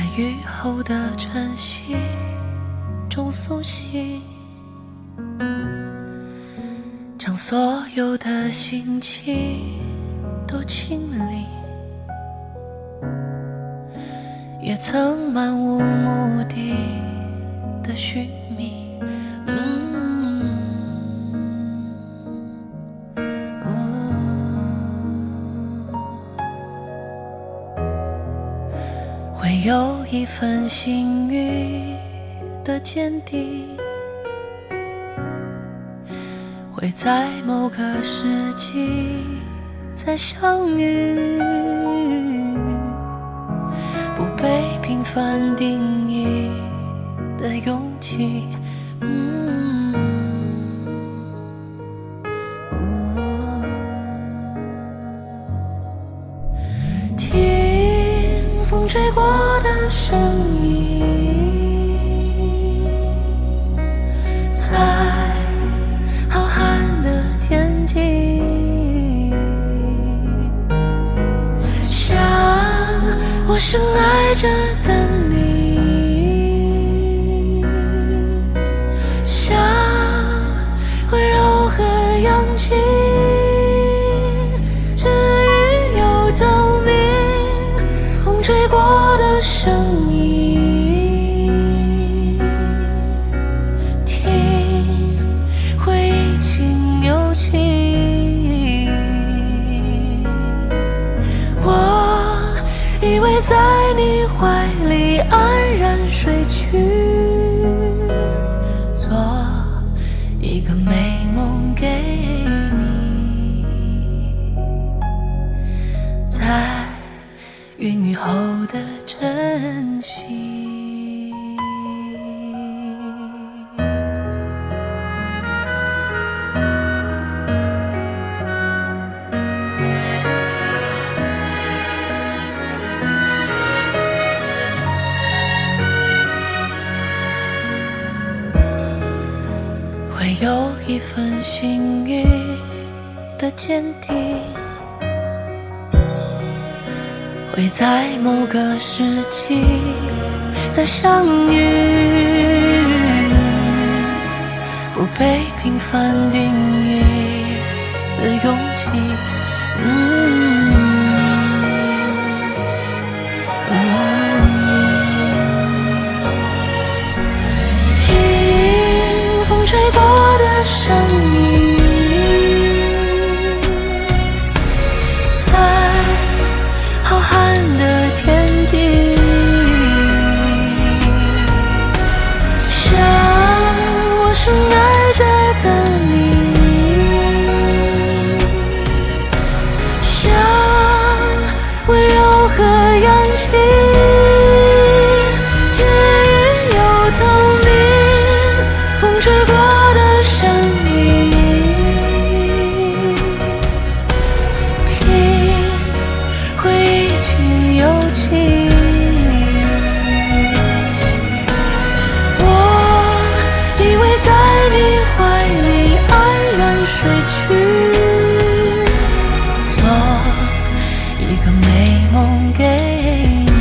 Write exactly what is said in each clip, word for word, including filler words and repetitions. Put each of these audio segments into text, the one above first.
雨后的晨曦中苏醒，将所有的心情都清理，也曾漫无目的的寻觅。嗯嗯、会有一份幸运的坚定，会在某个时机再相遇，不被平凡定义的勇气。嗯嗯、听风吹过的声音，在浩瀚的天际，像我深爱着的你，像温柔和氧气，至于有透明，风吹过的声音，听回忆轻又轻，我以为在你怀里安然睡去，做一个美梦给你，在云雨后的珍惜。会有一份幸运的坚定，会在某个时机再相遇，不被平凡定义的勇气。嗯嗯、听风吹过的声音，在浩瀚的天际，像我深爱着的你，像温柔和氧气，至于有透明，风吹过的声音，听回忆轻又轻，我以为在你怀里安然睡去，做一个美梦给你，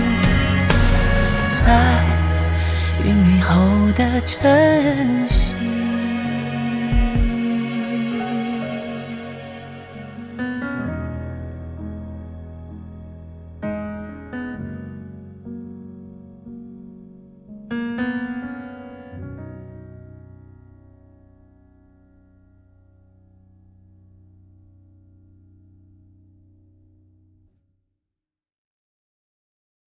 在云雨后的晨曦。